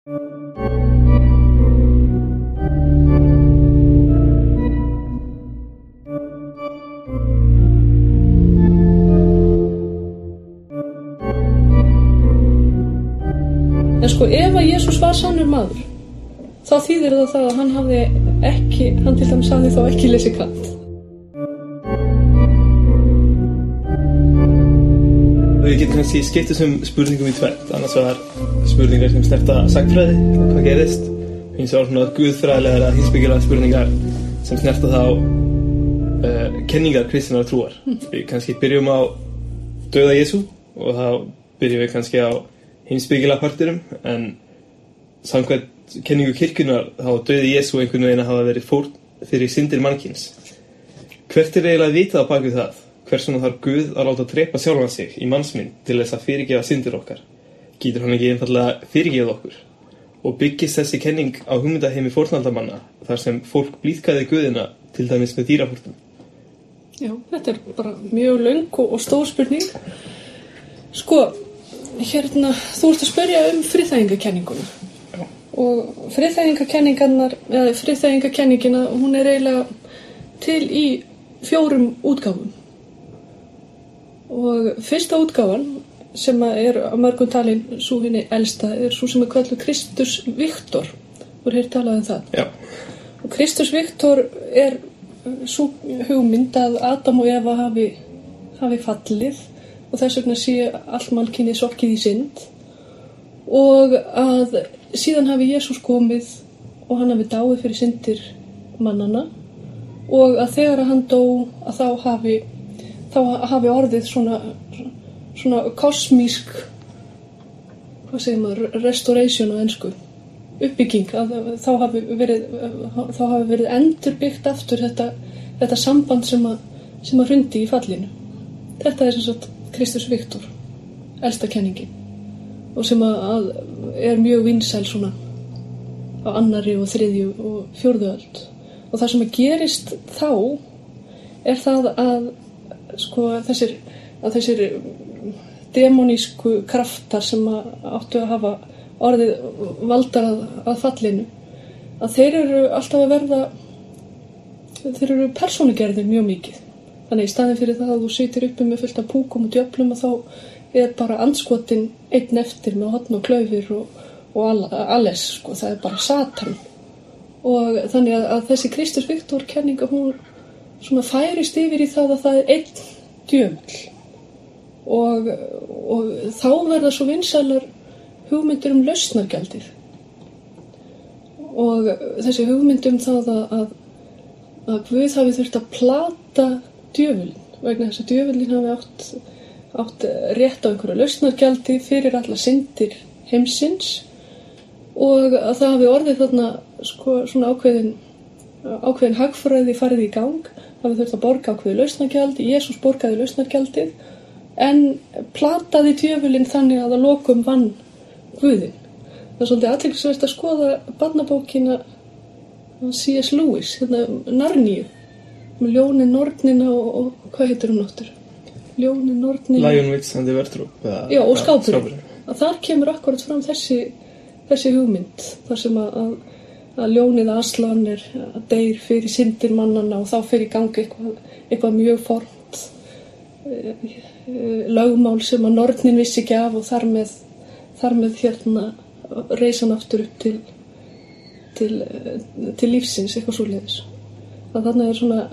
En sko, ef að Jesús var sannur maður, þá þýðir það að hann til dæmis hafði þá ekki lesið Kant. Við getum kannski skipt þessum spurningum í tvennt, annars var spurningar sem snerta sagnfræði og hvað gerist, hins vegar svona guðfræðilegar eða heimspekilegar spurningar sem snerta þá kenningar kristinnar trúar. Við kannski byrjum á dauða Jesú og þá byrjum við kannski á heimspekilega partinum, en samkvæmt kenningu kirkjunnar þá dauði Jesú einhvern veginn að hafa verið fórn fyrir syndir mannkyns. Hvert eiginlega vitað á bak við það? Hversuna þarf Guð að láta drepa sjálfan sig í mannsmynd til þess að fyrirgefa syndir okkar? Getur hann ekki einfaldlega fyrirgefið okkur? Og byggist þessi kenning á hugmyndaheimi fórnaldamanna þar sem fólk blíðkaði Guðina til dæmis með dýrafórnum? Já, þetta bara mjög löng og stór spurning. Sko, þú ert að spyrja friðþægingakenninguna. Já. Og friðþægingakenningina, hún eiginlega til í 4 útgáfum. Og fyrsta útgáfan, sem að mörgum talin sú hinni elsta, sú sem kölluð Kristus Victor. Þú hefur talað það. Já. Og Kristus Victor sú hugmynd að Adam og Eva hafi fallið og þess vegna sé allt mannkynið sokkið í synd, og að síðan hafi Jesús komið og hann hafi dáið fyrir syndir mannana, og að þegar hann dó að þá hafi orðið svona kosmísk, hvað segir maður, restoration á ensku, uppbygging, að þá hafi verið endurbyggt aftur þetta samband sem að hrundi í fallinu. Þetta sem sagt Kristus Victor, elsta kenningin, og sem að mjög vinsæl svona á 2. og 3. og 4. öld. Og það sem að gerist þá það að sko þessir demonísku kraftar sem áttu að hafa orðið valdar að fallinu, að þeir eru persónugerðir mjög mikið. Þannig í staðin fyrir það að þú situr uppi með fullt af púkum og djöflum, og þá bara andskotin einn eftir með horn og klaufir og alles, sko, það bara Satan. Og þannig að þessi Kristus Victor kenninga, hún svona færist yfir í það að það einn djöfull, og þá verða svo vinsælar hugmyndir lausnargjaldið, og þessi hugmynd það að Guð hafi þurft að plata djöfullin, vegna þess að djöfullin hafi átt rétt á einhverju lausnargjaldi fyrir alla syndir heimsins, og að það hafi orðið þarna sko svona ákveðin hagfræði farið í gang, hafi þurft að borga ákveðið lausnargjaldi. Jesús borgaði lausnargjaldið en plataði djöfullin þannig að lokum vann Guðinn. Það svolítið athyglisvert að skoða barnabókina C.S. Lewis, Narníu, með ljónin, nornina og hvað heitir hún áttur? Ljónin, nornina, Lion, Witch and the Wardrobe. Já, og skápurinn. Þar kemur akkurat fram þessi hugmynd, þar sem að ljónið Aslan deyr fyrir syndir mannana, og þá fer í gangi eitthvað mjög fornt lögmál sem að nornin vissi ekki af, og þar með reisa hann aftur upp til lífsins, eitthvað svoleiðis. Þannig svona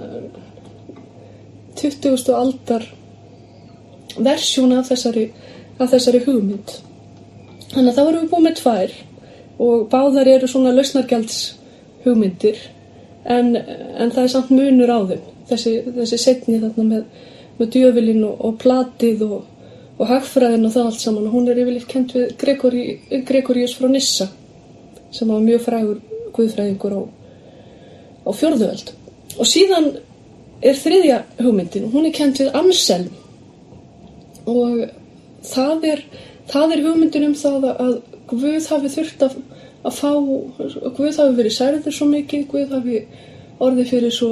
20. aldar versjón af þessari hugmynd. Þannig að þá erum við búin með 2, og báðar eru svona lausnargjalds hugmyndir, en það samt munur á þeim. Þessi seinni þarna með djöfulinn og platið og hagfræðin og það allt saman, og hún yfirleitt kennd við Gregorius frá Nyssa, sem var mjög frægur guðfræðingur á 4. öld. Og síðan 3. hugmyndin, og hún kennd við Anselm, og það er hugmyndin það að Guð hafi þurft að fá, Guð hafi verið særður svo mikið, Guð hafi orðið fyrir svo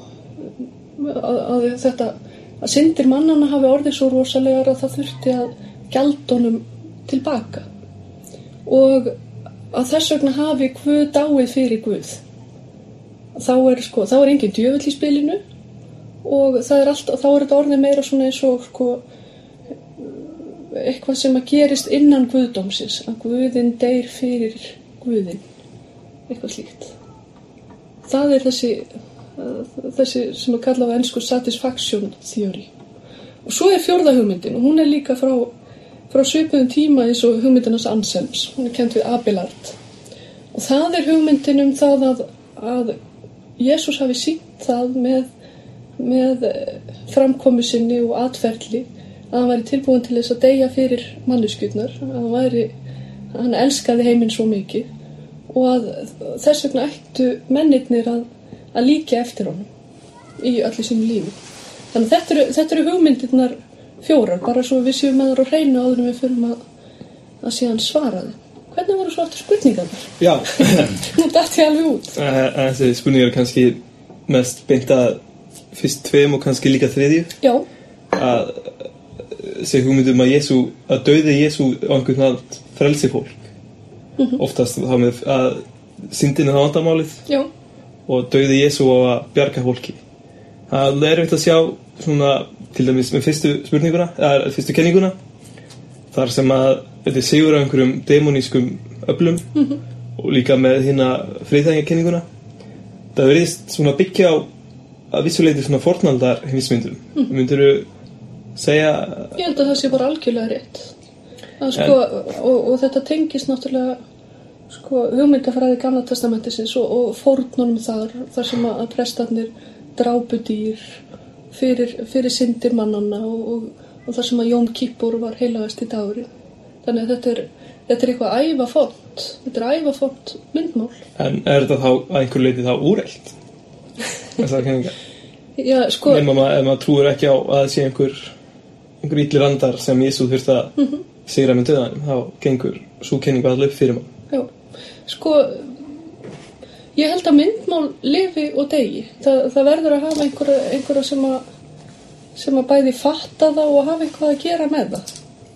að syndir mannana hafi orðið svo rosalegar að það þurfti að gjalda honum tilbaka. Og að þess vegna hafi Guð dáið fyrir Guð. Þá er engin djöfull í spilinu og þá er þetta orðið meira svona eins og eitthvað sem að gerist innan guðdómsins, að Guðinn deyr fyrir Guðinn, eitthvað slíkt. Það er þessi sem að kalla á ensku satisfaction theory. Og svo er fjórða hugmyndin og hún er líka frá svipuðum tíma eins og hugmyndinans Anselms, hún er kennd við Abelard. Og það er hugmyndin það að Jesús hafi sýnt það með framkomu sinni og atferli að hann væri tilbúin til þess að deyja fyrir manneskjurnar, að hann elskaði heiminn svo mikið og að þess vegna ættu mennirnir að líka eftir honum í öllu sínu lífi. Þannig að þetta eru hugmyndirnar fjórar, bara svo við séum með þar á hreinu áður en við förum að síðan svara þeim. Hvernig voru svo aftur spurningarnar? Já. Nú datt ég alveg út. Þessi spurningar er kannski mest beint að fyrst tveim og kannski líka þriðju. Já. Að þessi hugmyndum að dauði Jesú á einhvern nátt frelsi fólk. Oftast þá með að syndin er vandamálið. Já. Og dauði Jesú á að bjarga fólki. Það er erfitt að sjá svona, til dæmis með fyrstu kenninguna, þar sem að þetta sigur af einhverjum demonískum öflum og líka með hérna friðþægingakenninguna. Það virðist svona byggja á að vissuleyti svona fornaldar heimsmyndum. Myndirðu segja? Ég held að það sé bara algjörlega rétt. Og þetta tengist náttúrulega hugmyndafræði Gamla testamentisins og fórnunum þar sem að prestarnir drápu dýr fyrir syndir mannanna og þar sem að Jóm Kippur var heilagasti dagurinn. Þannig að þetta er eitthvað ævafont. Þetta er ævafont myndmál. En er þetta þá að einhver leiti þá úrelt? Þessar kenningar? Já, ef maður trúir ekki á að það sé einhver illir andar sem Jesú þurfti að sigra með dauðanum, þá gengur sú kenningu alltaf upp fyrir mann. Já, ég held að myndmál lifi og deyi. Það verður að hafa einhverja sem að bæði fatta það og hafa eitthvað að gera með það.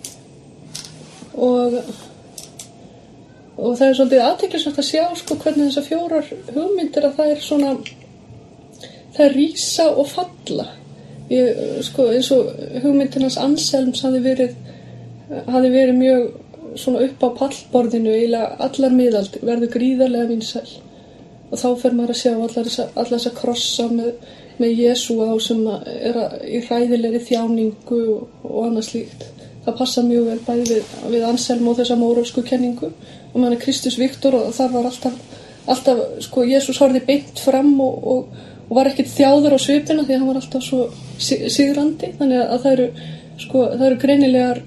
Og það er svolítið athyglisvert að sjá hvernig þessar fjórar hugmyndir að það er svona, það rísa og falla. Eins og hugmyndinans Anselms hafi verið mjög svona upp á pallborðinu eiginlega allar miðaldir, verður gríðarlega vinsæl. Og þá fer maður að sjá allar þessa krossa með Jesú á sem er í hræðilegri þjáningu og annað slíkt. Það passa mjög vel bæði við Anselm og þessa mórósku kenningu og maður er Kristus Viktor og þar var alltaf Jesús horfði beint fram og var ekkert þjáður á svipina því að hann var alltaf svo sigrandi, þannig að það eru greinilegar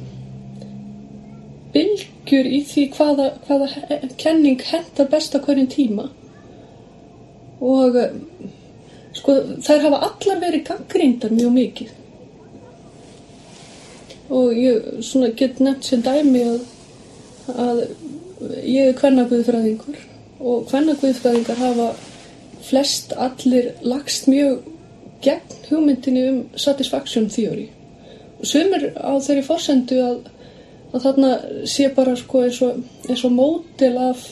bylgjur í því hvaða kenning hentar best á hverjum tíma og þær hafa allar verið gagnrýndar mjög mikið. Og ég get nefnt sem dæmi að ég er kvennaguðfræðingur og kvennaguðfræðingar hafa flest allir lagst mjög gegn hugmyndinni satisfaction theory. Og sumir á þeirri forsendu að þarna sé bara eins og módel af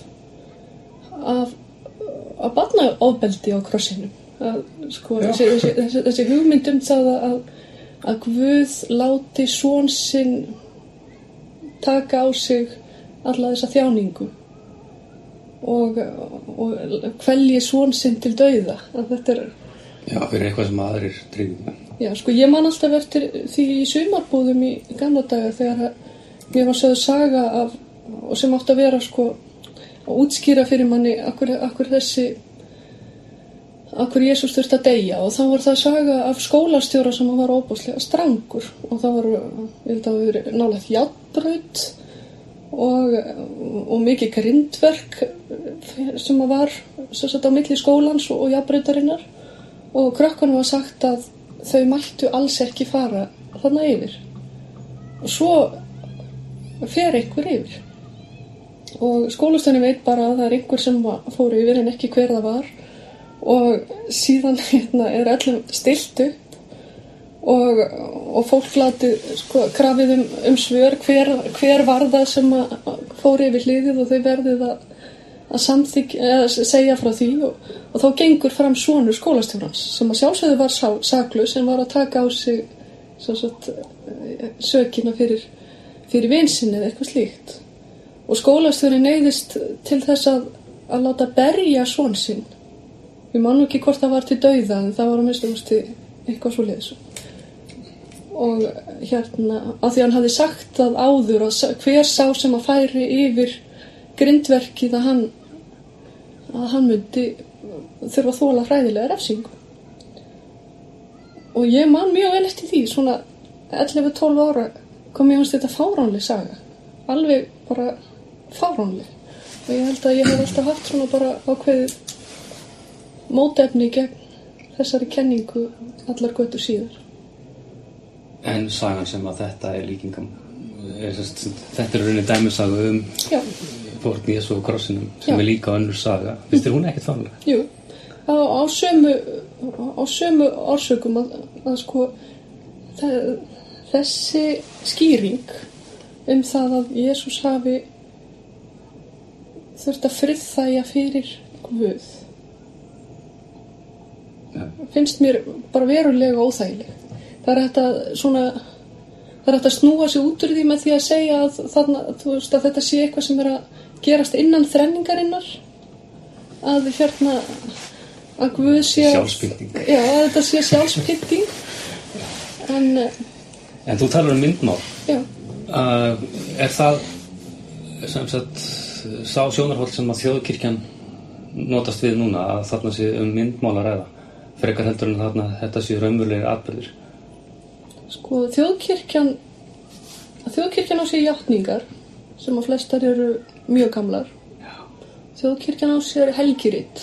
barnaofbeldi á krossinum. Þessi hugmynd það að Guð láti son sinn taka á sig alla þessa þjáningu og kvelji son sinn til dauða. Þetta er fyrir eitthvað sem aðrir tryggðu. Já, ég man alltaf eftir því í sumarbúðum í gamla daga þegar mér var sögð saga og sem átti að vera að útskýra fyrir manni akkur Jesús þurfti að deyja og þá var það saga af skólastjóra sem var óbúslega strangur og það var, ég held að það var nálægt járnbraut og mikið grindverk sem var á milli skólans og járnbrautarinnar og krökkunum var sagt að þau mættu alls ekki fara þarna yfir og svo fer einhver yfir og skólastjórin veit bara að það er einhver sem fór yfir en ekki hver það var og síðan er öllum stillt upp og fólk látið krafið svör hver var það sem fór yfir hliðið og þau verðið segja frá því og þá gengur fram sonur skólastjórans sem að sjálfsögðu var saklaus sem var að taka á sig sökina fyrir vinsinni eða eitthvað slíkt og skólastjóri neyðist til þess að láta berja son sinn. Ég man ekki hvort það var til dauða en það var að minnsta eitthvað svoleiðis. Og af því hann hafði sagt það áður að hver sá sem að færi yfir grindverkið að hann myndi þurfa að þola hræðilega refsingu. Og ég man mjög vel eftir því, svona 11-12 ára kom ég hans þetta fáránleg saga. Alveg bara fáránleg. Og ég held að ég hef alltaf haft svona bara ákveðið mótefni gegn þessari kenningu allar götur síðar. En sagan sem að þetta er líkingam, þetta er rauninni dæmisaga fórn Jesú á krossinum sem er líka önnur saga. Finnst þér hún ekkert fáránleg? Jú, á sömu orsökum að sko þessi skýring það að Jesús hafi þurft að friðþægja fyrir Guð finnst mér bara verulega óþægileg. Það er hægt að snúa sig út úr því með því að segja að þetta sé eitthvað sem er að gerast innan þrenningarinnar að Guð sé sjálfspynting. Já, að þetta sé sjálfspynting. En þú talar myndmál. Já. Er það sem sagt sá sjónarhóll sem að þjóðkirkjan notast við núna að þarna sé myndmál að ræða frekar heldur en þarna þetta sé raunverulegir atburðir? Sko þjóðkirkjan á sér játningar sem að flestar eru mjög gamlar. Já. Þjóðkirkjan á sér helgirit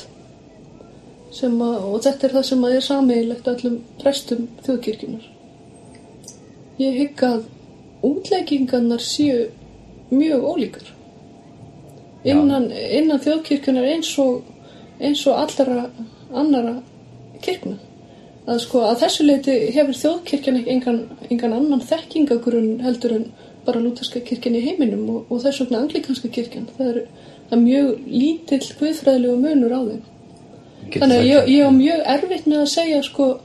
og þetta er það sem að er sameiginlegt öllum prestum þjóðkirkjunar. Ég hygg að útleggingarnar séu mjög ólíkar innan þjóðkirkjunar eins og allra annara kirkna. Að þessu leyti hefur þjóðkirkjan engan annan þekkingagrunn heldur en bara lúterska kirkjan í heiminum og þess vegna anglikanska kirkjan. Það er mjög lítill guðfræðilegu munur á þeim. Þannig að ég á mjög erfitt með að segja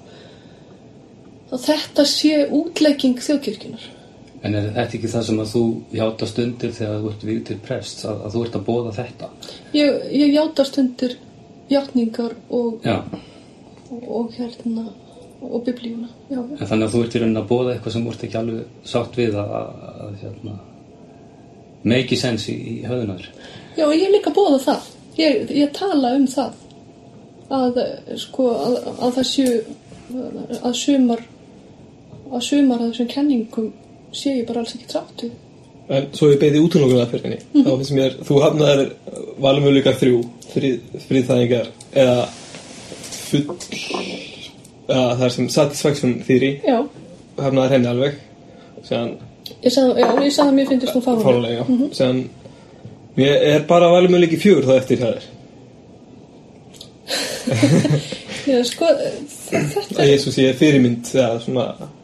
að þetta sé útlegging þjóðkirkjunar. En er þetta ekki það sem að þú játast undir þegar þú ert vígð til prests, að þú ert að boða þetta? Ég játast undir játningar og biblíuna. Já. En þannig að þú ert í rauninni að boða eitthvað sem þú ert ekki alveg sátt við að make sense í höfðunar. Já, ég er líka að boða það. Ég tala það að það séu að sumar af þessum kenningum sé ég bara alls ekki sátt við. En svo ég beiti útlokunarferðinni. Þá finnst mér, þú hafnaðir valmöguleikar 3 friðþægingar eða það er sem satisfaction theory. Já. Hafnaðir henni alveg. Ég sagði að mér finnst þú fáránleg. Já. Sér mér er bara valmöguleiki 4 þá eftir það er. Já, þetta Jesús ég er fyrirmynd eða svona.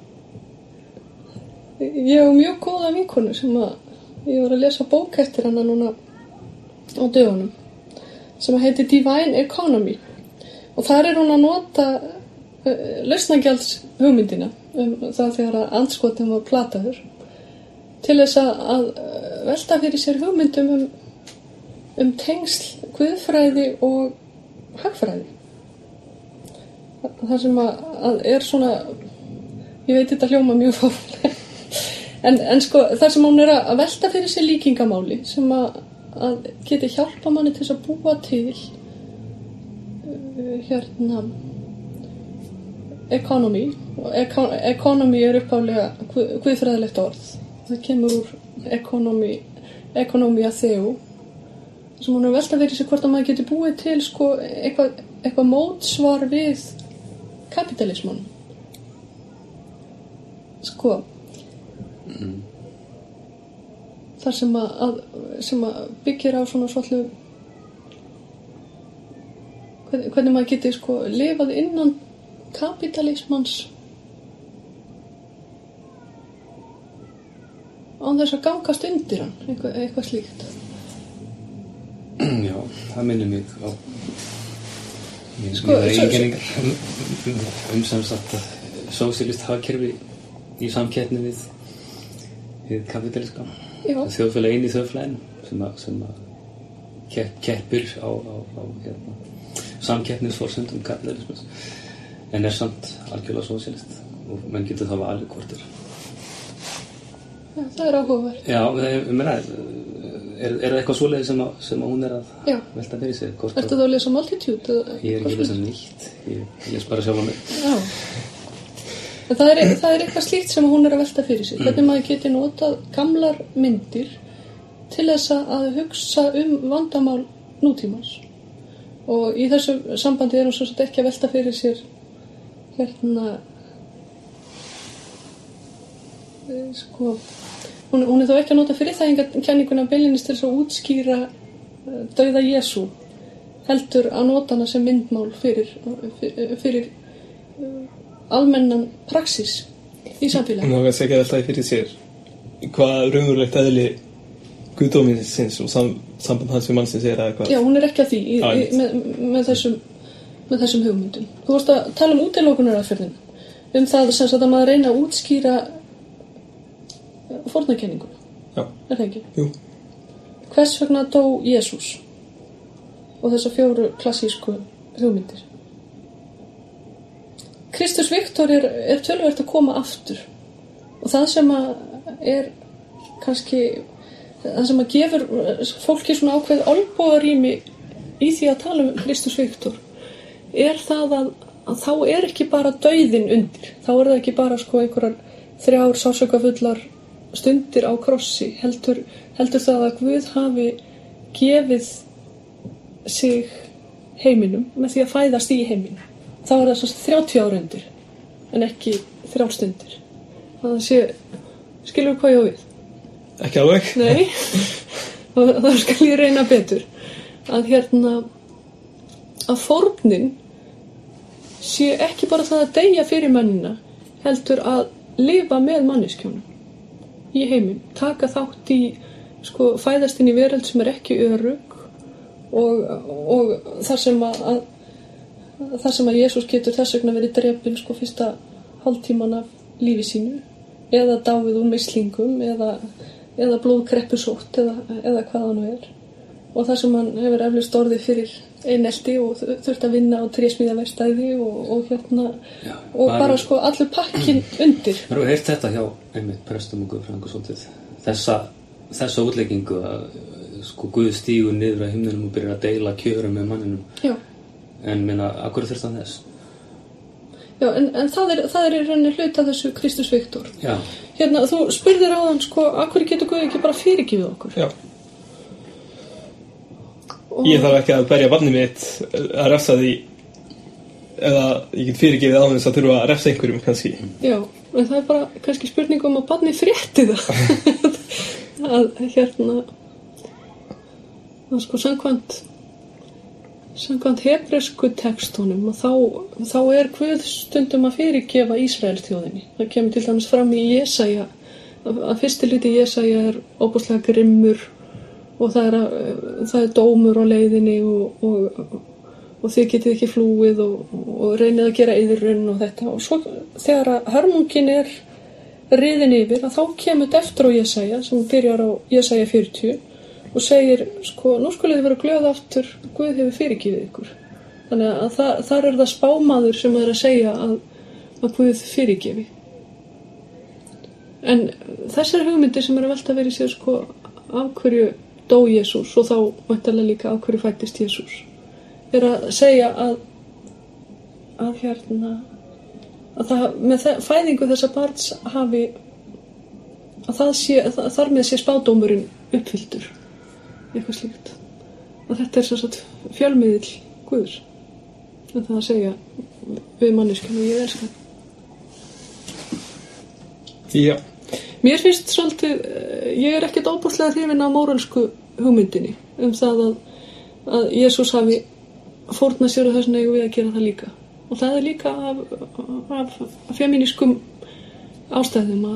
Ég hef mjög góða vinkonu sem ég var að lesa bók eftir hana núna á dögunum sem heitir Divine Economy og þar er hún að nota lausnagjalds hugmyndina það þegar að andskotin var plataður til þess að velta fyrir sér hugmyndum tengsl guðfræði og hagfræði. Það sem að er svona, ég veit þetta hljóma mjög fáránlega en það sem hún er að velta fyrir sér líkingamáli sem að geti hjálpa manni til þess að búa til economy er uppálega guðfræðilegt orð það kemur úr economia theo sem hún er að velta fyrir sér hvort að maður geti búið til eitthvað mótsvar við kapitalisman þar sem að byggir á svona svolítið hvernig maður geti lifað innan kapitalismans án þess að gangast undir hann eitthvað slíkt. Já, það minnir mig á Sko, eiginkenningar sem sagt sósíalist hagkerfi í samkeppni við kapitaliskan. Þjóðfélag inn í þjóðfélaginu sem að keppir á samkeppnisforsendum kapitalismus en samt algjörlega sósíalist og menn getur það valið hvort Já, það áhugavert. Já, er það eitthvað svoleiðis sem hún að velta fyrir sig? Ertu þá að lesa Multitude? Ég ekki að lesa nýtt, ég les bara sjálf á mig. Já. En það er eitthvað slíkt sem hún að velta fyrir sig. Hvernig maður geti notað gamlar myndir til þess að hugsa vandamál nútímans. Og í þessu sambandi hún svo ekki að velta fyrir sér sko hún þó ekki að nota friðþægingarkenninguna beinlínis til þess að útskýra dauða Jesú, heldur að nota hana sem myndmál fyrir almennan praxis í samfélagi. Hún var ekki að velta fyrir sér hvað raunverulegt eðli guðdóminsins og samband hans við mannsins eða hvað. Já, hún ekki að því með þessum hugmyndum. Þú varst að tala um útilokunaraðferðina, það sem sagt að maður reyna að útskýra fórnarkenninguna. Já. Er það ekki? Jú. Hvers vegna dó Jesús og þessar 4 klassísku hugmyndir? Kristus Viktor er töluvert að koma aftur og það sem er kannski það sem gefur fólki svona ákveð olnbogarými í því að tala um Kristus Viktor er það að þá er ekki bara dauðinn undir, þá er það ekki bara einhverjar 3 sársaukafullar stundir á krossi, heldur það að Guð hafi gefið sig heiminum með því að fæðast í heiminum. Þá er það svo 30 ára undir en ekki 3 stundir. Það skilur hvað ég á við? Ekki alveg. Nei, og það skal ég reyna betur að að fórnin sé ekki bara það að deyja fyrir mannina, heldur að lifa með manneskjónum í heiminn, taka þátt í fæðast inn í veröld sem er ekki örugg og þar sem að Jesús getur þess vegna verið drepinn fyrsta hálftíman af lífi sínu eða dáið úr mislingum eða blóðkreppusótt eða hvað hann er og þar sem hann hefur eflaust orðið fyrir einelti og þurft að vinna á trésmíðaverkstæði og og bara allur pakkin undir. Þú hefur heyrt þetta hjá einmitt prestum og guðfræðingum svolítið þessa útleggingu að Guð stígur niður á himninum og byrjar að deila kjörum með manninum. Já. En af hverju þurft hann þess? Já, en það er í rauninni hluti af þessu Kristus Viktor. Já. Þú spurðir áðan af hverju getur Guð ekki bara fyrirgefið okkur? Já. Ég þarf ekki að berja barnið mitt að refsa því eða ég get fyrirgefið á þess að þurfa að refsa einhverjum kannski. Já, en það er bara kannski spurning að barnið frétti það að samkvæmt hebresku textunum og þá er Guð stundum að fyrirgefa Ísraels þjóðinni. Það kemur til dæmis fram í Jesaja að fyrsti hluti Jesaja er óbúslega grimmur og það er dómur á leiðinni og þið getið ekki flúið og reynið að gera yðurrunn og þetta og svo þegar að hörmungin er riðin yfir að þá kemur þetta eftir á Jesaja sem byrjar á Jesaja 40 og segir nú skulið þið vera glöð aftur Guð hefur fyrirgefið ykkur þannig að þar er það spámaður sem er að segja að Guð fyrirgefi en þessar hugmyndir sem er að velta verið sér af hverju dó Jesús og þá væntanlega líka af hverju fæddist Jesús er að segja að það með fæðingu þessa barns hafi að þar með sé spádómurinn uppfylltur eitthvað slíkt að þetta er sem sagt fjölmiðill Guðs en það að segja við manneskjum og ég elska Já. Mér finnst svolítið, ég er ekkert óbúslega hrifin af móralsku hugmyndinni það að Jesús hafi fórnað sér og þess vegna eigum við að gera það líka og það er líka af femínískum ástæðum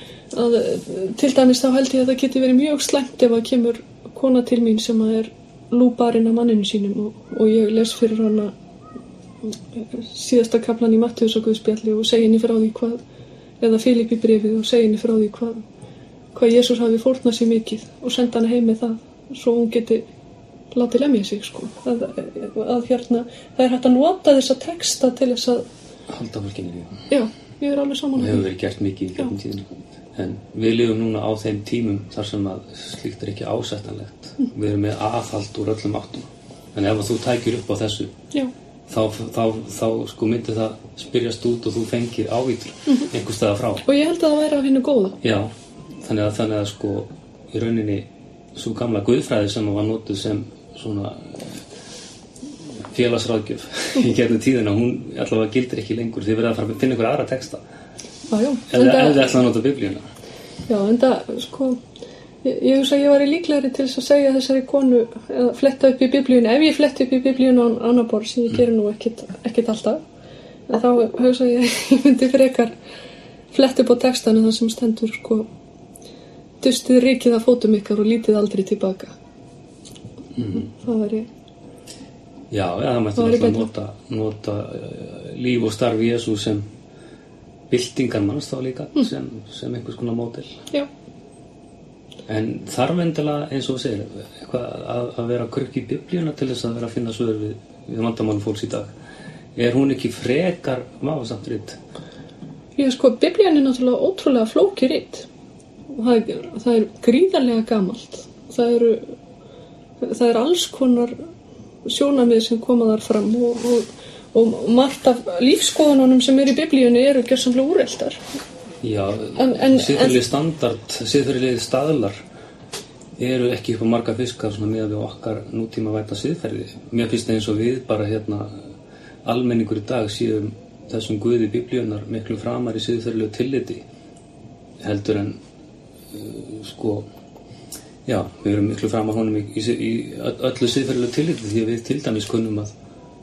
að til dæmis þá held ég að það geti verið mjög slæmt ef að kemur kona til mín sem er lúbarinn af manninu sínum og ég les fyrir hana síðasta kaflan í Mattheusar Guðspjalli og segi henni frá því hvað, eða Filipi bréfið og segi henni frá því hvað Jesús hafi fórnað sér mikið og senda hana heim með það svo hún geti látið lemja sig sko. að hérna það hægt að nota þessa texta til þess að halda fólkinu við. Já, ég alveg saman. Það hefur verið gert mikið í gegnum tíðina. En við lifum núna á þeim tímum þar sem að slíkt ekki ásættanlegt. Við erum með aðhald úr öllum áttum. En ef þú tækir upp á þessu, þá sko myndi það spyrjast út og þú fengir ávítur einhvers staðar frá. Og ég held að það væri af hinu góða. Já, þannig að sko í rauninni svo gamla guðfræði sem var notuð sem svona félagsráðgjöf í gegnum tíðina, hún allavega gildir ekki lengur. Þið verða að fara að finna ykkur aðra texta. Já. Ef þið ætla að nota Biblíuna. Já, en það, sko, ég hugsa að ég var í líklegri til þess að segja þessari konu eða fletta upp í Biblíuna, ef ég fletta upp í Biblíuna á annar borð, sem ég gerir nú ekkert alltaf, en þá hugsa ég myndi frekar fletta upp á textana þar sem stendur, sko, dustið rykið af fótum ykkar og lítið aldrei tilbaka. Það var ég. Já, það mætti náttúrulega nota líf og starf Jesú sem byltingarmanns þá líka, sem einhvers konar módel. Já. En þarf endilega, eins og þú segir, eitthvað að vera að krukka í Biblíuna til þess að vera að finna svör við vandamálum fólks í dag. Er hún ekki frekar vafasamt rit? Já, sko, Biblían er náttúrulega ótrúlega flókið rit. Það er gríðarlega gamalt. Það er alls konar sjónarmið sem koma þar fram og margt af lífskoðunum sem í Biblíunni eru gjörsamlega úreltar. Já, siðferðilegi staðlar eru ekki upp á marga fiskar svona miðað við okkar nútíma væta siðferði. Mér finnst eins og við bara almenningur í dag séum þessum guði Biblíunar miklu framar í siðferðilegu tilliti heldur en við erum miklu framar honum í öllu siðferðilegu tilliti því að við til dæmis kunnum að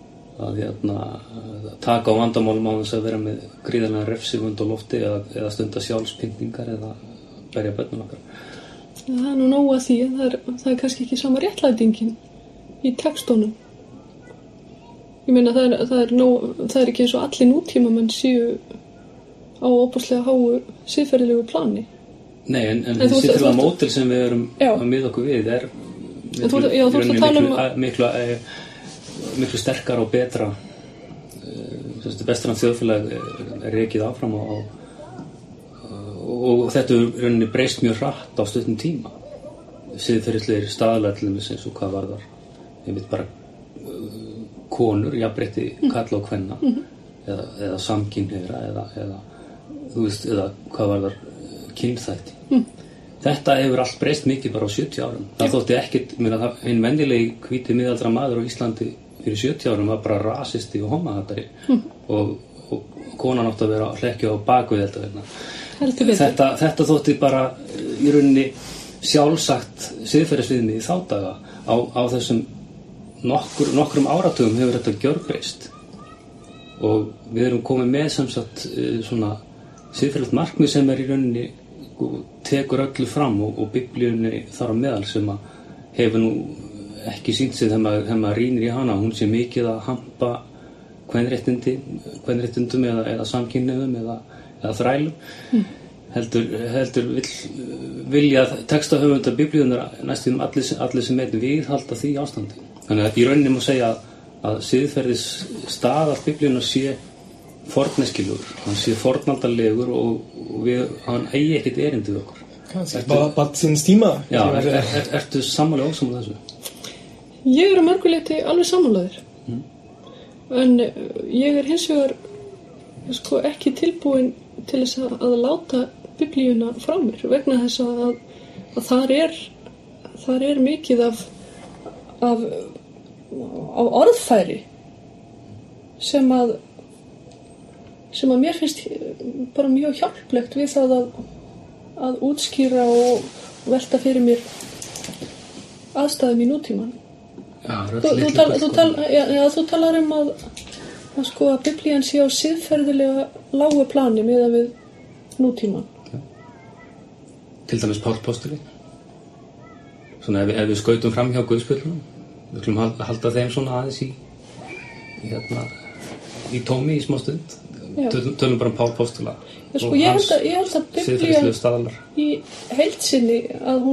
taka á vandamálum á þess að vera með gríðarlega refsivund á lofti eða stunda sjálfspyntingar eða berja börnum okkar. Það er nú nóg að því en það er kannski ekki sama réttlætingin í textunum. Ég meina það er ekki eins og allir nútímamenn séu á óbúslega háu siðferðilegu plani. Nei, en siðferðilega módel sem við erum að miða okkur við er miklu sterkar og betra bestran þjóðfélag er rekið áfram og þetta er rauninni breyst mjög hratt á stuttum tíma siðferðilegir staðlar til þess eins og hvað var þar einmitt bara konur, jafnrétti karla og kvenna eða samkynhneigðra eða hvað var þar kynþætti þetta hefur allt breyst mikið bara á 70 árum það þótti ekkert, einn venjulegi hvíti miðaldra maður á Íslandi fyrir 70 árum var bara rasisti og homahatari og konan átti að vera að hlekkja á bakvið þetta þótti bara í rauninni sjálfsagt siðferðisviðmið í þá daga á þessum nokkrum áratugum hefur þetta gjörbreyst og við erum komið með sem sagt svona siðferðilegt markmið sem í rauninni tekur öllu fram og Biblíunni þar á meðal sem að hefur nú ekki sýnt sig þegar maður rýnir í hana hún sé mikið að hampa kvenréttindum eða samkynhneigðum eða þrælum heldur vilja textahöfundar Biblíunnar næstum allir sem viðhalda því ástandi þannig að í rauninni má segja að siðferðis staðar Biblíunnar sé forneskjulegur, hann sé fornaldalegur og hann eigi ekkert erindi við okkur bara síns tíma ertu sammála ósammála þessu? Ég er að mörgu leyti alveg sammálaður en ég er hins vegar ekki tilbúin til þess að láta Biblíuna frá mér vegna þess að þar er mikið af orðfæri sem að mér finnst bara mjög hjálplegt við það að útskýra og velta fyrir mér aðstæðum í nútíman. Þú talar að Biblían sé á siðferðilega lágu plani miðað við nútíman. Til dæmis Páll postuli. Svona ef við skautum fram hjá Guðspjöllunum við skulum halda þeim svona aðeins í tómi í smá stund. Tölum bara Pál Póstula sko, ég held að Biblía í heild sinni að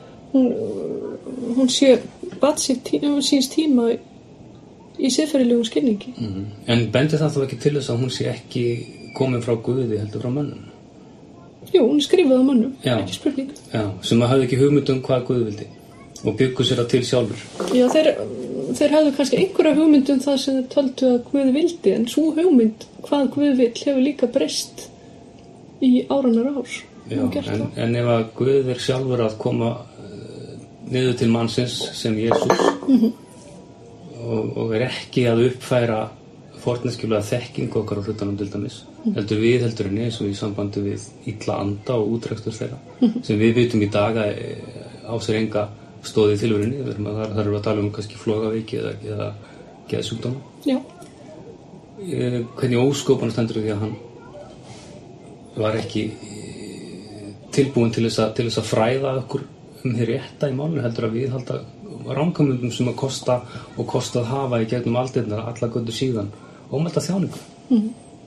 hún sé barn síns tíma í siðferðilegum skilningi. En bendir það þá ekki til þess að hún sé ekki komin frá Guði heldur frá mönnum? Jú, hún er skrifað af mönnum, ekki spurning. Já, sem að hafði ekki hugmynd hvað Guð vildi og byggu sér það til sjálfur. Já, þeir hafðu kannski einhverja hugmynd það sem þeir töldu að Guð vildi, en sú hugmynd hvað Guð vill hefur líka breyst í áranar ár. Já, en ef að Guð sjálfur að koma niður til mannsins sem Jesús og ekki að uppfæra forneskjulega þekkingu okkar á hlutunum til dæmis, heldur henni eins og í sambandi við illa anda og útrekstur þeirra, sem við vitum í dag að á sér enga stóð í tilverunni, þar erum við að tala kannski flogaveiki eða geðsjúkdóma. Já. Hvernig óskopan stendur því að hann var ekki tilbúin til þess að fræða okkur því rétta í málinu, heldur að við halda rangamundum sem að kosta að hafa í gegnum aldirnar alla götur síðan ómælta þjáningu.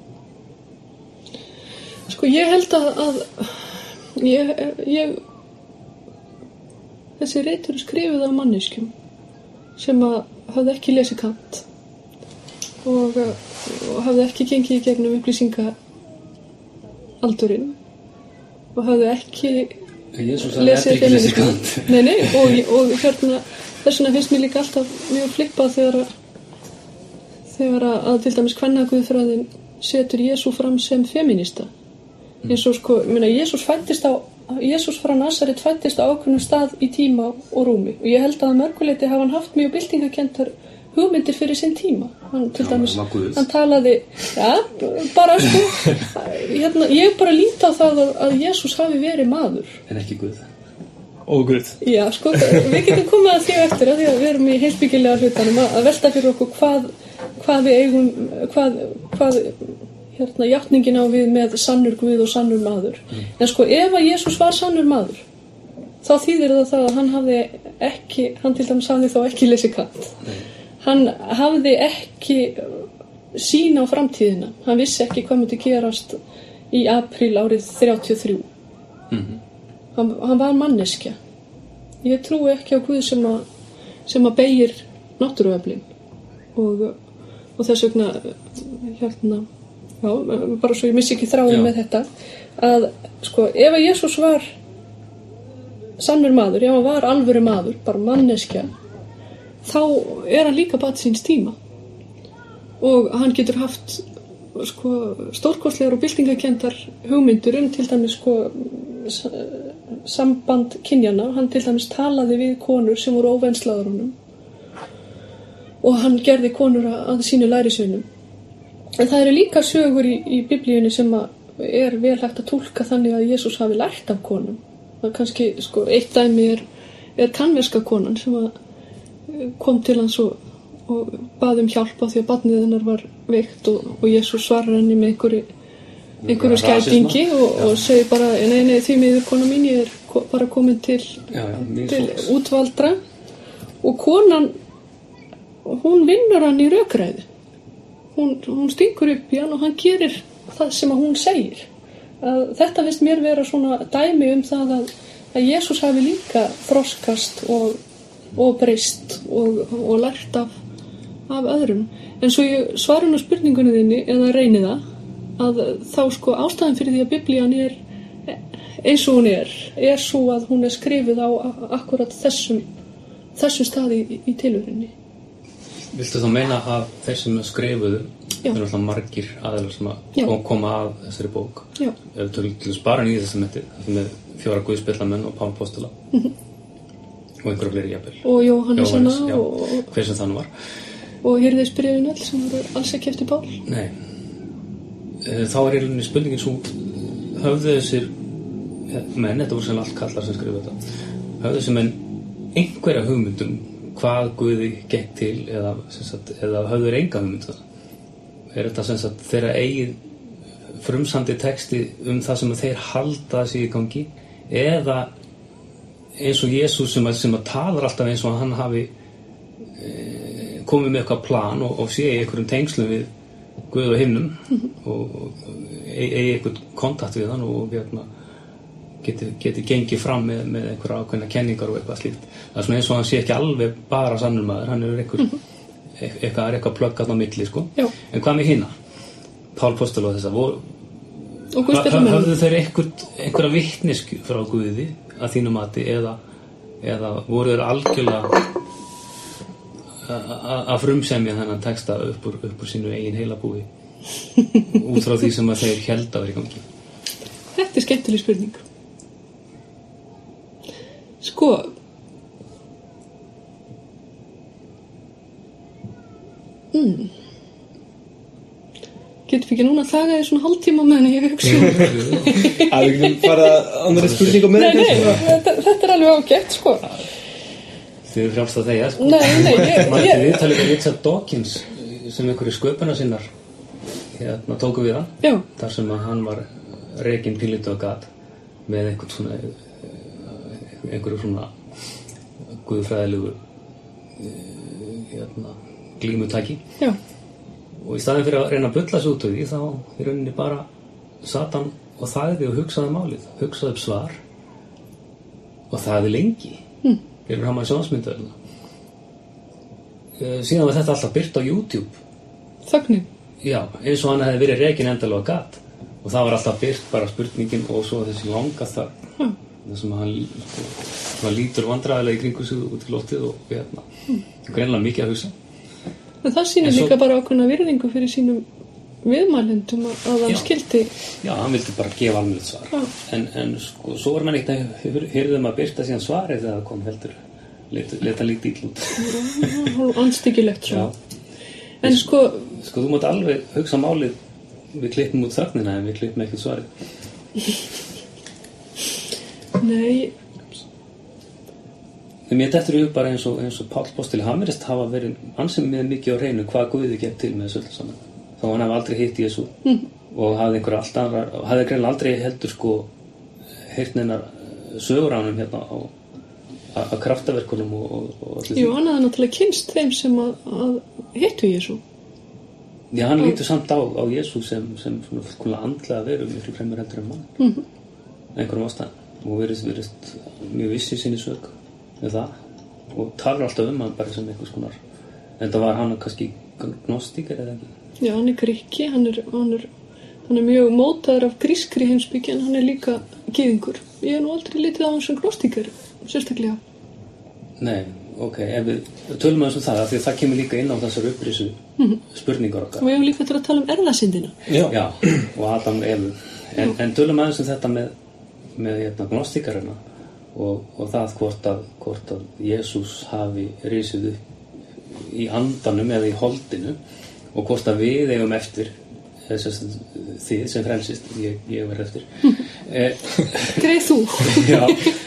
Sko ég held að ég þessi ritur skrifuð af manneskjum sem að hafði ekki lesið Kant og hafði ekki gengið í gegnum upplýsingaaldurinn og hafði ekki lesið feminismu. Nei, og þess vegna finnst mér líka alltaf mjög flippað þegar að til dæmis kvennaguðfræðin setur Jesú fram sem feminista. Eins og sko, Jesús frá Nasaret fæddist á ákveðnum stað í tíma og rúmi og ég held að mörguleyti hafa hann haft mjög byltingakenndar hugmyndir fyrir sinn tíma. Hann til dæmis, hann talaði, bara sko, ég bara líti á það að Jesús hafi verið maður. En ekki Guð. Og Guð. Já, sko, við getum komið að því eftir að því að við erum í heimspekilega hlutanum að velta fyrir okkur hvað við eigum, hvað játningin á við með sannur Guð og sannur maður. En sko, ef að Jesús var sannur maður, þá þýðir það að hann til dæmis hafði þá ekki lesið Kant. Hann hafði ekki sýn á framtíðina. Hann vissi ekki hvað myndi gerast í apríl árið 33. Hann var manneskja. Ég trúi ekki á Guð sem að beygir náttúruöflin og þess vegna bara svo ég missi ekki þráin með þetta að sko, ef að Jesús var sannur maður, ef hann var alvöru maður, bara manneskja, þá hann líka barn síns tíma og hann getur haft sko, stórkostlegar og byltingakenndar hugmyndir til dæmis sko, samband kynjanna. Hann til dæmis talaði við konur sem voru óvenslaðar honum og hann gerði konur að sínu lærisveinum. En það eru líka sögur í Biblíunni sem vel hægt að túlka þannig að Jesús hafi lært af konum. Það kannski, sko, eitt dæmi er kanverska konan sem kom til hans og bað hjálp á því að barnið hennar var veikt og Jesús svarar henni með einhverju skætingi og segir bara, nei, því miður kona mín, ég bara komin til útvaldra og konan, hún vinnur hann í rökræði. Hún stingur upp í hann og hann gerir það sem að hún segir. Þetta finnst mér vera svona dæmi það að Jesús hafi líka þroskast og breyst og lært af öðrum. En svo ég svari nú spurningunni þinni eða reyni það að þá sko ástæðan fyrir því að Biblían eins og hún er svo að hún skrifuð á akkurat þessum staði í tilveruninni. Viltu þá meina að þeir sem skrifuðu eru alltaf margir aðeinar sem að koma að þessari bók? Já. Ef þú til að spara nýja testamentið, með 4 guðspjallamenn og Pál Póstula og einhverja fleiri jafnvel. Og Jóhannesina og hver sem þannig var. Og hirðisbréfin öll sem voru alls ekki eftir Pál. Nei. Þá í rauninni spurningin svo, höfðu þessir menn, þetta voru sem allt kallar sem skrifuðu þetta, höfðu þessir menn einhverja hugmyndum hvað Guði gekk til eða höfður enga hugmynd það? Þetta þeirra eigið frumsandi texti það sem þeir halda sig í gangi eða eins og Jesús sem að talar alltaf eins og hann hafi komi með eitthvað plan og sé í einhverjum tengslum við Guð og himnum og eigi einhvern kontakt við hann og geti gengið fram með einhverja ákveðna kenningar og eitthvað slíkt. Það svona eins og hann sé ekki alveg bara sannur maður, hann eitthvað pluggat á milli, sko. Já. En hvað með hina? Pál Póstur og þessa, höfðu þeir einhverja vitneskju frá Guði að þínu mati eða voru þeir algjörlega að frumsemja þennan texta upp úr sínu eigin heilabúi út frá því sem að þeir héldu að vera í gangi? Þetta skemmtileg spurning. Sko, getum við ekki núna að þaga þér svona hálftíma meðan ég hugsa að við getum fara annari spurningu með þetta er alveg ágætt, sko. Þið eru frjálst að þegja, sko. Nei, Við talið við Richard Dawkins sem einhverju sköpuna sinnar tóku við hann. Já. Þar sem að hann var rekinn pínlítið á gat með einhverju svona guðfræðilegu glímutæki. Já. Og í staðinn fyrir að reyna að bulla sig út úr því þá í rauninni bara sat hann og þagði og hugsaði málið, hugsaði upp svar og þagði lengi yfir hann að sjónsmyndavelina. Síðan var þetta alltaf birt á YouTube. Þögnin. Já, eins og hann hefði verið rekinn endalega á gat og það var alltaf birt bara spurningin og svo þessi langa þögn. Það sem hann lítur vandræðilega í kringu sig út í loftið og greinilega mikið að hugsa. En það sýnir líka bara ákveðna virðingu fyrir sínum viðmælendum að hann skildi. Já, hann vildi bara gefa almennilegt svar. En sko, svo var mann ekkert að hyrðum að byrta síðan svarið þegar það kom heldur. Leta lítið illa út. Hálf andstyggilegt svo. En sko, þú mátt alveg hugsa málið, við klippum út þögnina en við klippum ekkert svarið. Nei. Mér dettur upp bara eins og Páll Póstur hann virðist hafa verið ansið með mikið á hreinu hvað Guði gekk til með þessu öllu saman. Þá hann hafði aldrei hitt Jesú og hafði einhverja allt annara, hafði greinilega aldrei heldur sko heyrt neinar sögur á honum hérna á kraftaverkunum og allir. Jú, hann hafði náttúrulega kynnst þeim sem að hittu Jesú. Já, hann lítur samt á Jesú sem svona fullkomlega andlega veru miklu fremur heldur en mann. Einhverjum ástæðum og virðist mjög viss í sinni sök með það og talar alltaf hann bara sem einhvers konar. En það var hann kannski gnostíker eða ekki? Já, hann er Grikki, hann er mjög mótaður af grískri heimspeki en hann er líka gyðingur. Ég hef nú aldrei litið á hann sem gnostíker, sérstaklega. Nei, ok, ef við tölum aðeins það, því að það kemur líka inn á þessar upprisu spurningar okkar. Og við hefum líka til að tala erfðasyndina. Já, og Adam og Evu. En tölum aðeins þetta með gnostíkarina og það hvort að Jesús hafi risið upp í andanum eða í holdinu og hvort að við eigum eftir þið sem frelsist ég var eftir Greið þú Já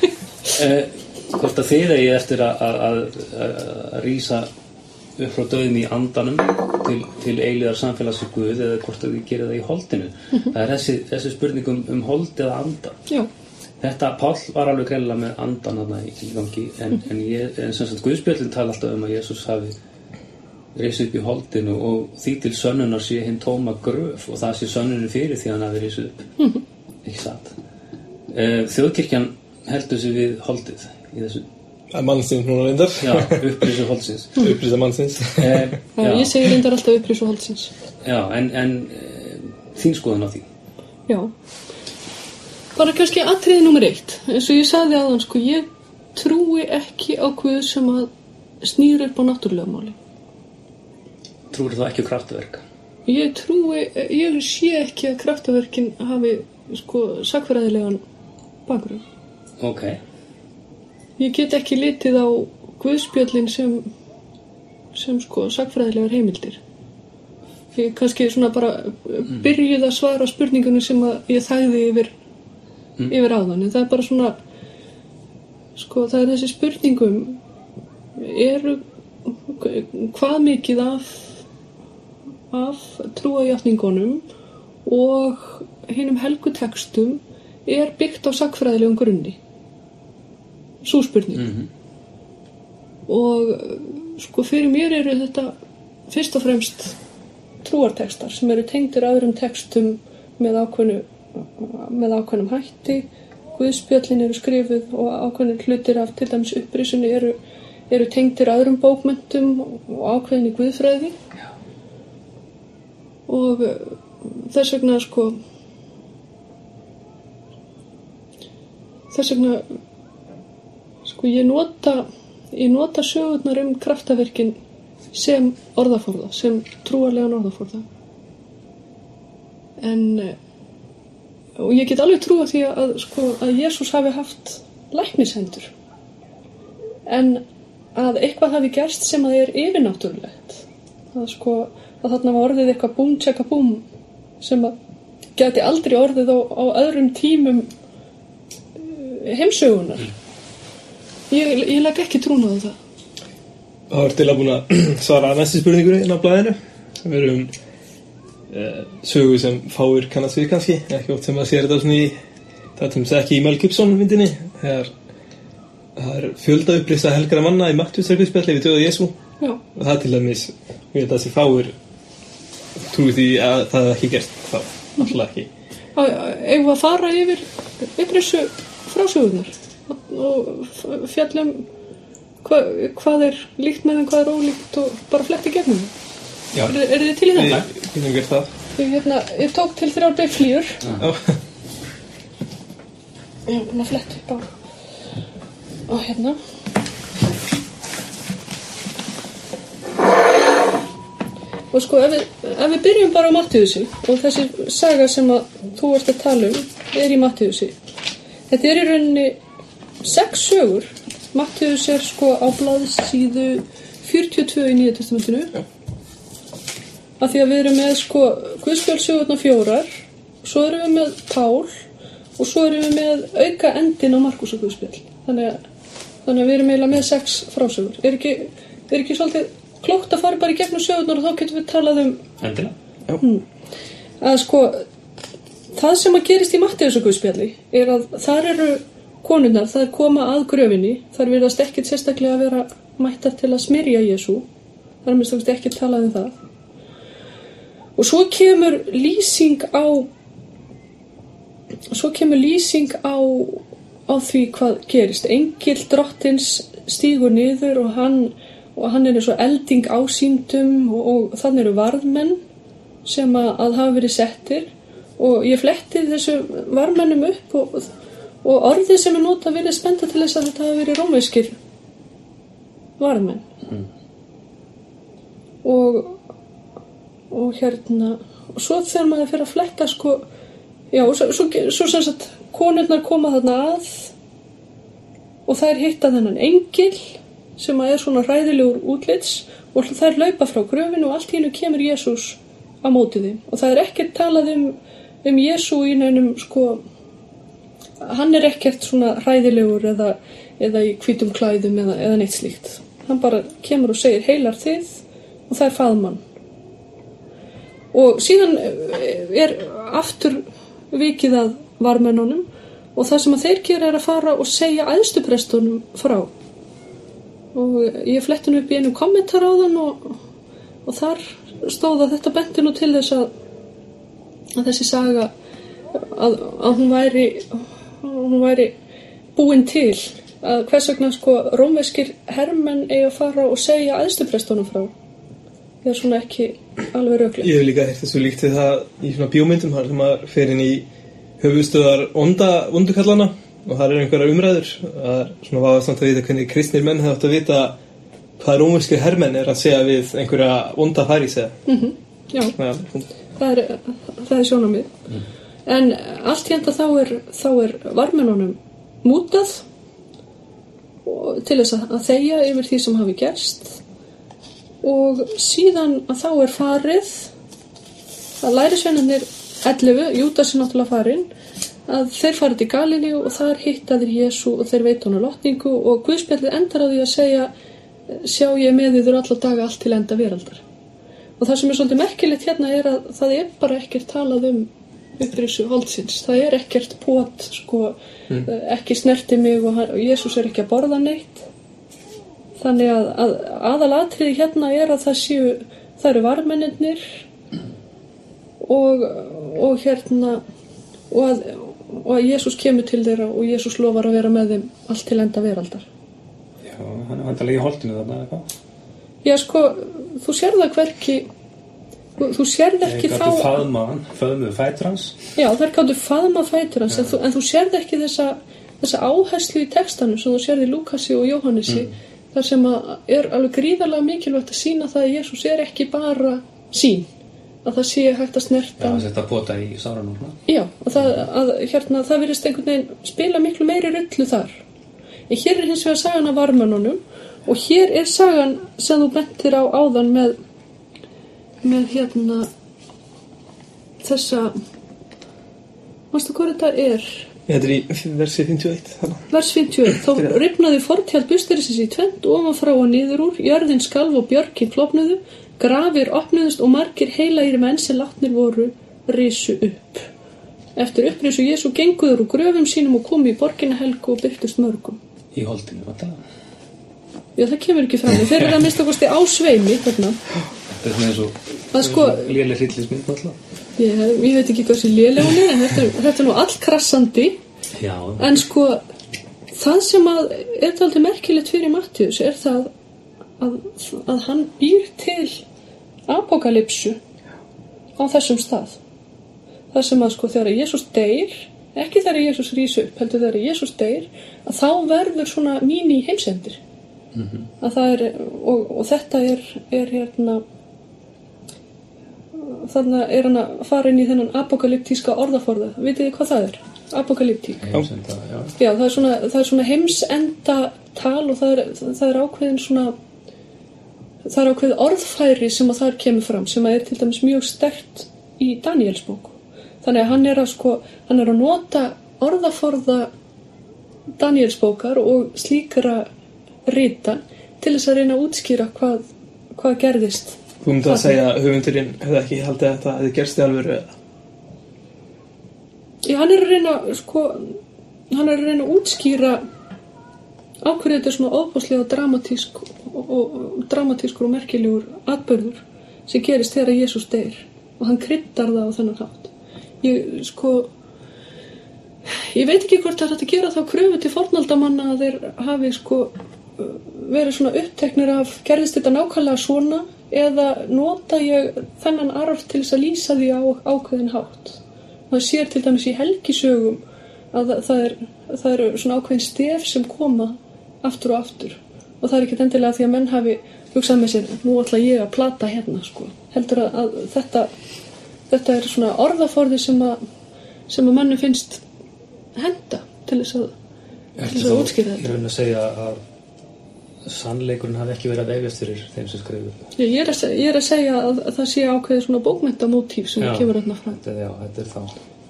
hvort að þið eigi eftir að rísa upp frá dauðum í andanum til eilíðar samfélags við Guð eða hvort að þið gerir það í holdinu það er þessi spurning hold eða anda Já. Þetta Páll var alveg greinilega með andan þarna í gangi en sem sagt Guðspjöllin tala alltaf að Jesús hafi risið upp í holdinu og því til sönnunar sé hinn tóma gröf og það sé sönnunin fyrir því hann hafi risið upp ekki satt Þjóðkirkjan heldur sig við holdið í þessu mannsins núna reyndar Já, upprisu holdsins upprisa mannsins Ég segi reyndar alltaf upprisu holdsins Já, en þín skoðun á því Já bara kannski atriði númer 1 eins og ég sagði áðan sko ég trúi ekki á Guð sem að snýr upp á náttúrulega máli Trúir þú ekki á kraftaverk? Ég sé ekki að kraftaverkin hafi sko sakfræðilegan bakgrunn Ok Ég get ekki litið á Guðspjöllin sem sko sakfræðilegar heimildir Ég kannski svona bara byrjuð að svara spurningunum sem að ég þægði yfir áðan en það er bara svona sko það er þessi spurningum hvað mikið af trúarjátningunum og hinum helgu textum er byggt á sakfræðilegum grunni sú spurning og sko fyrir mér eru þetta fyrst og fremst trúartextar sem eru tengdir öðrum textum með ákveðnum hætti. Guðspjöllin eru skrifuð og ákveðnir hlutir af til dæmis upprisunni eru tengdir öðrum bókmenntum og ákveðinni guðfræði. Og þess vegna ég nota sögurnar kraftaverkin sem orðaforða, sem trúarlegan orðaforða. Og ég get alveg trúa því að Jesús hafi haft læknishendur. En að eitthvað hafi gerst sem að er yfirnáttúrulegt. Að þarna var orðið eitthvað búm, tjekka búm sem að geti aldrei orðið á öðrum tímum heimsögunar. Ég legg ekki trúna á það. Það var til að búin að svara næstu spurningur inn á blaðinu. Við erum sögu sem fáir kannast við kannski, ekki oft sem að sér þetta svona það sem ekki í Mel Gibson myndinni, þegar það fjölda upplýsta helgra manna í Mattheusarguðspjalli við dauða Jesú. Já. Og það til dæmis, við veit að þessi fáir trúi því að það er ekki gert þá, alltaf ekki. Eigum við að fara yfir þessu frásögurnar og fjallum hvað er líkt með þeim, hvað er ólíkt og bara fletti gegnum það. Já. Er þið til í þetta? Við getum gert það. Ég tók til 3 biblíur. Já. Ég er búin að fletta upp á. Og hérna. Og ef við byrjum bara á Mattheusi og þessi saga sem að þú ert að tala er í Mattheusi. Þetta er í rauninni 6 sögur. Mattheus er á blaðsíðu 42 í Nýja testamentinu. Já. Af því að við erum með Guðspjallssögurnar 4, svo erum við með Pál og svo erum við með auka endin á Markúsar Guðspjall. Þannig að við erum eiginlega með 6 frásögur. Er ekki svolítið klókt að fara bara í gegnum sögurnar og þá getum við talað Endina? Að það sem að gerist í Mattheusar Guðspjalli er að þar eru konurnar, þær koma að gröfinni, þær virðast ekkert sérstaklega að vera mættar til að smyrja Jesú. Það er minnst ekki talað um það. Og svo kemur lýsing á því hvað gerist. Engill drottins stígur niður og hann er eins og elding ásýndum og þannig eru varðmenn sem að hafa verið settir og ég fletti þessu varðmennum upp og orðið sem er notað verið spennta til þess að þetta hafi verið rómverskir varðmenn. Og svo þegar maður fyrir að fletta svo sem sagt konurnar koma þarna að og þær hitta þennan engil sem er svona hræðilegur útlits og þær laupa frá gröfinu og allt í einu kemur Jesús á móti þeim og það er ekkert talað um Jesú í neinum hann er ekkert svona hræðilegur eða í hvítum klæðum eða neitt slíkt. Hann bara kemur og segir heilar þið og það er faðmann. Og síðan er aftur vikið að varðmennunum og það sem að þeir gera er að fara og segja æðstuprestunum frá. Og ég fletti nú upp í einum kommentar á þann og þar stóð að þetta benti nú til þess að þessi saga að hún væri búin til að hvers vegna rómverskir hermenn eiga að fara og segja æðstuprestunum frá. Það er svona ekki alveg röglega. Ég hef líka heyrt þessu líkt við það í svona bíómyndum þar sem maður fer inn í höfuðstöðar vondukallana og það er einhverjar umræður. Það er svona vafasamt að vita hvernig kristnir menn hefði átt að vita hvað rómverskir hermenn er að segja við einhverja vonda farísea. Já, það er sjónarmið. En allt hérna þá er varðmennunum mútað til þess að þegja yfir því sem hafi gerst. Og síðan að þá er farið að lærisveinarnir 11, Júdas er náttúrulega farinn, að þeir farið til Galilíu og þar hitta þeir Jesú og þeir veita honum lotningu og Guðspjallið endar á því að segja sjá ég með yður alla daga allt til enda veraldar. Og það sem er svolítið merkilegt hérna er að það er bara ekkert talað upprisu holdsins. Það er ekkert pot, ekki snerti mig og Jesús er ekki að borða neitt. Þannig að aðalatriði hérna er að það eru varðmennirnir og að Jesús kemur til þeirra og Jesús lofar að vera með þeim allt til enda veraldar. Já, hann er vantarlega í holdinu þarna, eða hvað? Já, sko, þú sérð það hverki, þú sérð ekki þá... Þeir gáttu föðmuðu fætur hans? Já, þeir gáttu faðma fætur hans, en þú sérð ekki þessa áherslu í textanum sem þú sérð í Lúkasi og Jóhannesi, þar sem er alveg gríðarlega mikilvægt að sýna það að Jesús er ekki bara sýn, að það sé hægt að snerta. Já, þetta pota í sáranum. Já, og það virðist einhvern veginn spila miklu meiri rullu þar. En hér er hins vegar sagan af varðmönnunum og hér er sagan sem þú bentir á áðan með þessa, mástu hvað þetta er? Þetta er í versi 51. Vers 51. Þá rifnaði fortjald busterisins í tvennt, ofan frá og niður úr, jörðin skalf og björkin klofnuðu, grafir opnuðust og margir heilagir menn sem látnir voru risu upp. Eftir upprisu Jesú genguður úr gröfum sínum og komu í borgina helgu og byrtust mörgum. Í holdinu, vantarlega. Já, það kemur ekki fram. Þeir eru að minnsta kosti á sveimi þarna. Þetta er svona eins og léleg hryllingsmynd, náttúrulega. Ég veit ekki hversu léleg hún er, en þetta er nú allkrassandi. Já. En sko, það sem er dálítið merkilegt fyrir Matthíus er það að hann býr til apokalypsu á þessum stað. Það sem að sko þegar Jesús deyr, ekki þegar Jesús rís upp, heldur þegar Jesús deyr, að þá verður svona míní heimsendir. Að það er, og þetta er þannig er hann að fara inn í þennan apokalyptíska orðaforða. Vitið þið hvað það er? Apokalyptík. Já, það er svona heimsenda tal og það er ákveðin svona, það er ákveðið orðfæri sem að þar kemur fram, sem að er til dæmis mjög sterkt í Daníelsbók. Þannig að hann er að nota orðaforða Daníelsbókar og slíkra rita til þess að reyna að útskýra hvað gerðist. Þú myndi að segja að höfundurinn hefði ekki haldið að þetta hefði gerst í alvöru eða? Já, hann er að reyna að útskýra á hverju þetta er svona ofboðslega dramatískur og merkilegur atburður sem gerist þegar Jesús deyr og hann kryddar það á þennan hátt. Ég veit ekki hvort það er hægt að gera þá kröfu til fornaldamanna að þeir hafi verið svona uppteknir af gerðist þetta nákvæmlega svona eða nota ég þennan arf til þess að lýsa því á ákveðin hátt. Maður sér til dæmis í helgisögum að það eru svona ákveðin stef sem koma aftur og aftur og það er ekki endilega því að menn hafi hugsað með sér, nú ætla ég að plata hérna sko. Heldur að þetta er svona orðaforði sem að manni finnst henda til þess að útskýra þetta. Ég vil að segja að sannleikurinn hafi ekki verið að vefjast fyrir þeim sem skrifu. Ég er að segja að það sé ákveðið svona bókmenntamótíf sem kemur þarna fram. Þetta er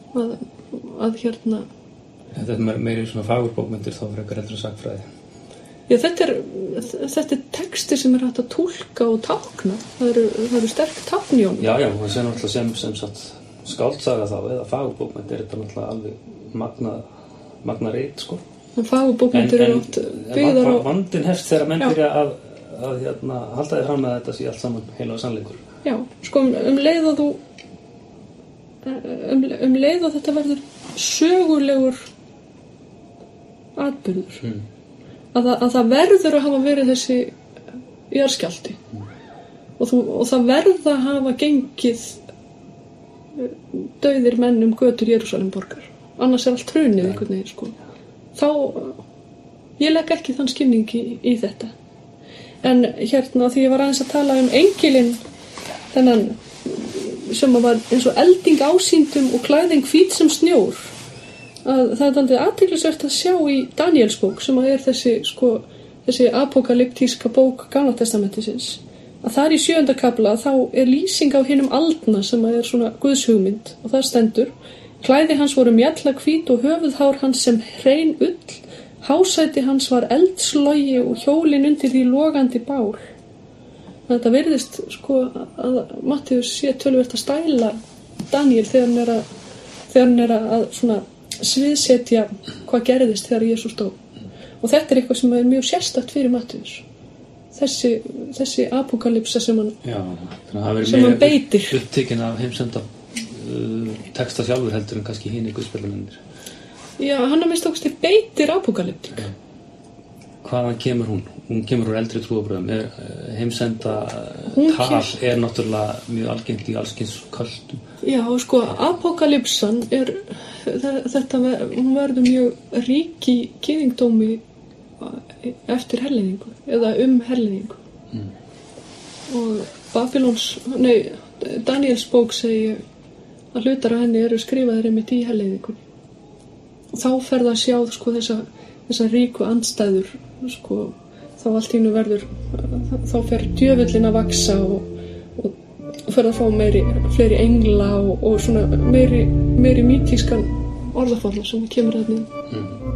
þá. Þetta er meiri svona fagurbókmenntir þá frekar heldur en sagnfræði. Já, þetta er texti sem er hægt að túlka og tákna. Það eru sterk tákn í honum. Já, það sé náttúrulega sem sagt skáldsaga þá eða fagurbókmenntir er þetta náttúrulega alveg magna reit, sko. En fagurbókmenntir eru oft byggðar á... Vandinn hefst þegar menn byrja að halda þér fram með þetta sé allt saman heilagur sannleikur. Já, sko leið og þetta verður sögulegur atburður. Að það verður að hafa verið þessi jarðskjálfti og það verða að hafa gengið dauðir menn götur Jerúsalemborgar. Annars er allt hrunið einhvern veginn, sko. Þá, ég legg ekki þann skilning í þetta. En því ég var aðeins að tala engilinn, þennan sem var eins og elding ásýndum og klæðing hvít sem snjór, að það er aldrei athyglisvert að sjá í Daníelsbók sem er þessi apokalyptíska bók Gamla testamentisins, að þar í 7. kafla þá er lýsing á hinum aldna sem er svona guðshugmynd og það stendur: klæði hans voru mjallahvít og höfuðhár hans sem hrein ull, hásæti hans var eldslogi og hjólin undir því logandi bál. Þetta virðist að Matthíus sé töluvert að stæla Daníel þegar hann er að svona sviðsetja hvað gerðist þegar Jesús dó. Og þetta er eitthvað sem er mjög sérstakt fyrir Matthíus. þessi apokalypsa sem hann Já, þannig að sem hann beitir. upptekinn af heimsenda texta sjálfur heldur en kannski hinn guðspjallamennir. Já, hann að minnst okkur beitir apokalyptik. Hvaðan kemur hún? Hún kemur úr eldri trúarbröðum. Heimsenda tal er náttúrulega mjög algengt í allskyns köldum. Já, sko, apokalypsan hún verður mjög rík í gyðingdómi eftir helliningu eða helliningu. Og Daniels bók segir að hlutar af henni eru skrifaðir einmitt í helliningu. Og þá ferðu að sjá sko þessa ríku andstæður, sko, þá allt í einu verður, þá fer djöfullinn að vaksa og fer að fá fleiri engla og svona meiri mítískan orðaforða sem kemur þarna inn.